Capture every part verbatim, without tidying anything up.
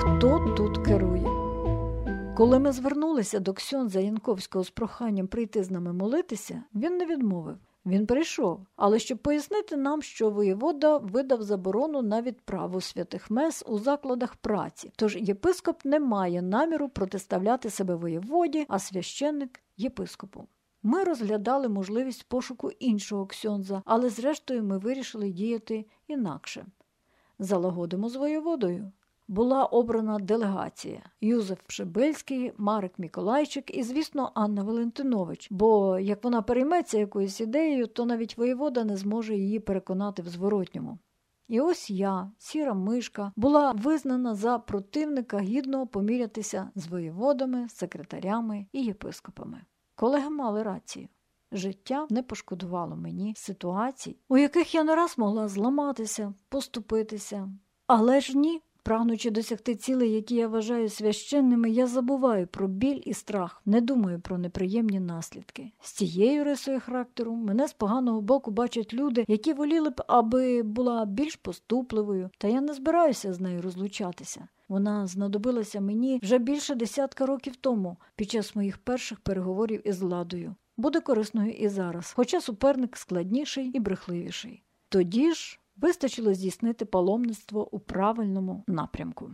Хто тут керує? Коли ми звернулися до ксьондза Янковського з проханням прийти з нами молитися, він не відмовив. Він прийшов, але щоб пояснити нам, що воєвода видав заборону на відправу святих мес у закладах праці, тож єпископ не має наміру протиставляти себе воєводі, а священник – єпископу. Ми розглядали можливість пошуку іншого ксьондза, але зрештою ми вирішили діяти інакше. Залагодимо з воєводою. Була обрана делегація – Юзеф Пшебельський, Марек Миколайчик і, звісно, Анна Валентинович, бо як вона перейметься якоюсь ідеєю, то навіть воєвода не зможе її переконати в зворотньому. І ось я, сіра мишка, була визнана за противника гідного помірятися з воєводами, секретарями і єпископами. Колеги мали рацію. Життя не пошкодувало мені ситуацій, у яких я не раз могла зламатися, поступитися. Але ж ні. Прагнучи досягти цілей, які я вважаю священними, я забуваю про біль і страх, не думаю про неприємні наслідки. З цією рисою характеру мене з поганого боку бачать люди, які воліли б, аби була більш поступливою, та я не збираюся з нею розлучатися. Вона знадобилася мені вже більше десятка років тому, під час моїх перших переговорів із владою. Буде корисною і зараз, хоча суперник складніший і брехливіший. Тоді ж вистачило здійснити паломництво у правильному напрямку.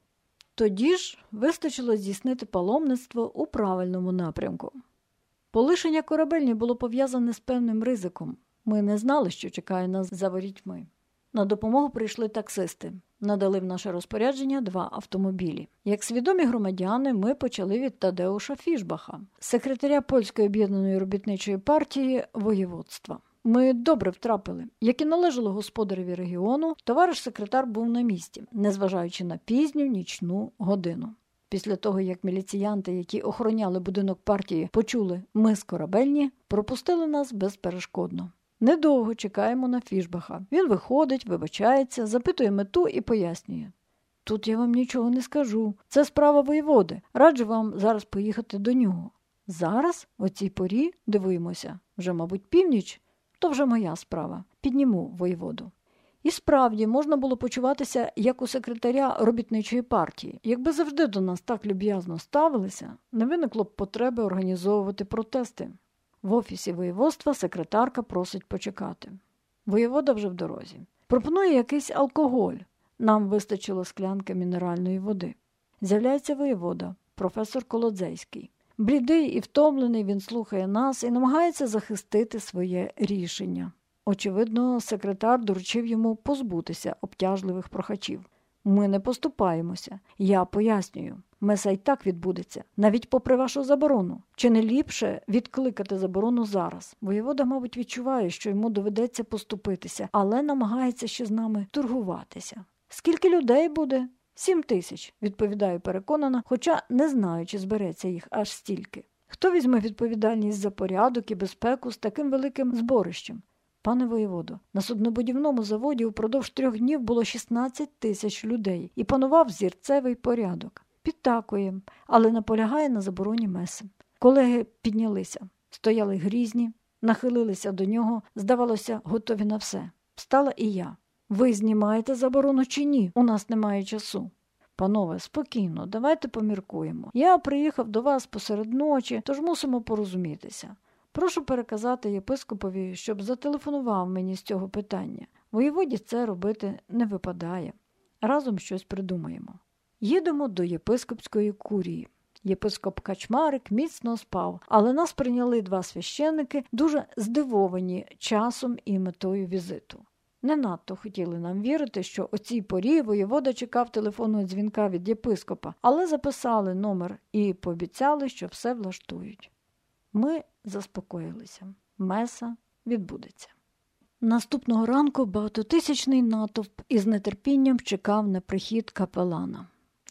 Тоді ж вистачило здійснити паломництво у правильному напрямку. Полишення корабельні було пов'язане з певним ризиком. Ми не знали, що чекає нас за ворітьми. На допомогу прийшли таксисти. Надали в наше розпорядження два автомобілі. Як свідомі громадяни, ми почали від Тадеуша Фішбаха, секретаря Польської об'єднаної робітничої партії воєводства. Ми добре втрапили. Як і належало господареві регіону, товариш-секретар був на місці, незважаючи на пізню нічну годину. Після того, як міліціянти, які охороняли будинок партії, почули «ми з корабельні», пропустили нас безперешкодно. Недовго чекаємо на Фішбаха. Він виходить, вибачається, запитує мету і пояснює. Тут я вам нічого не скажу. Це справа воєводи. Раджу вам зараз поїхати до нього. Зараз, о цій порі, дивуємося, вже, мабуть, північ, то вже моя справа. Підніму воєводу. І справді, можна було почуватися, як у секретаря робітничої партії. Якби завжди до нас так люб'язно ставилися, не виникло б потреби організовувати протести. В офісі воєводства секретарка просить почекати. Воєвода вже в дорозі. Пропонує якийсь алкоголь. Нам вистачило склянки мінеральної води. З'являється воєвода, професор Колодзейський. Блідий і втомлений, він слухає нас і намагається захистити своє рішення. Очевидно, секретар доручив йому позбутися обтяжливих прохачів. Ми не поступаємося. Я пояснюю. Меса й так відбудеться, навіть попри вашу заборону. Чи не ліпше відкликати заборону зараз? Воєвода, мабуть, відчуває, що йому доведеться поступитися, але намагається ще з нами торгуватися. Скільки людей буде? Сім тисяч, відповідаю переконана, хоча не знаю, чи збереться їх аж стільки. Хто візьме відповідальність за порядок і безпеку з таким великим зборищем? Пане воєводо, на суднобудівному заводі упродовж трьох днів було шістнадцять тисяч людей і панував зірцевий порядок. Підтакує, але наполягає на забороні меси. Колеги піднялися, стояли грізні, нахилилися до нього, здавалося, готові на все. Встала і я. Ви знімаєте заборону чи ні? У нас немає часу. Панове, спокійно, давайте поміркуємо. Я приїхав до вас посеред ночі, тож мусимо порозумітися. Прошу переказати єпископові, щоб зателефонував мені з цього питання. Воєводі це робити не випадає. Разом щось придумаємо. Їдемо до єпископської курії. Єпископ Качмарик міцно спав, але нас прийняли два священники, дуже здивовані часом і метою візиту. Не надто хотіли нам вірити, що о цій порі воєвода чекав телефонного дзвінка від єпископа, але записали номер і пообіцяли, що все влаштують. Ми заспокоїлися. Меса відбудеться. Наступного ранку багатотисячний натовп із нетерпінням чекав на прихід капелана.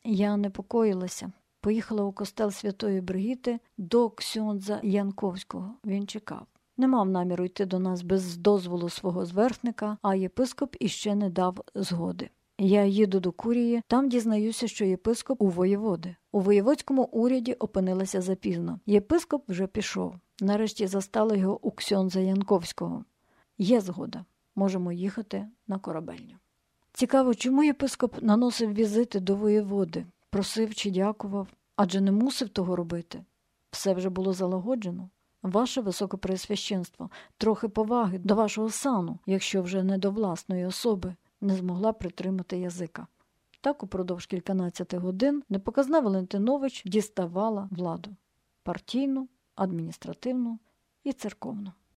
Я непокоїлася. Поїхала у костел Святої Бригіти до ксьондза Янковського. Він чекав. Не мав наміру йти до нас без дозволу свого зверхника, а єпископ іще не дав згоди. Я їду до курії, там дізнаюся, що єпископ у воєводи. У воєводському уряді опинилася запізно. Єпископ вже пішов. Нарешті застала його у ксьондза Янковського. Є згода. Можемо їхати на корабельню. Цікаво, чому єпископ наносив візити до воєводи, просив чи дякував, адже не мусив того робити. Все вже було залагоджено. Ваше високопреосвященство, трохи поваги до вашого сану, якщо вже не до власної особи, не змогла притримати язика. Так упродовж кільканадцяти годин непоказна Валентинович діставала владу – партійну, адміністративну і церковну.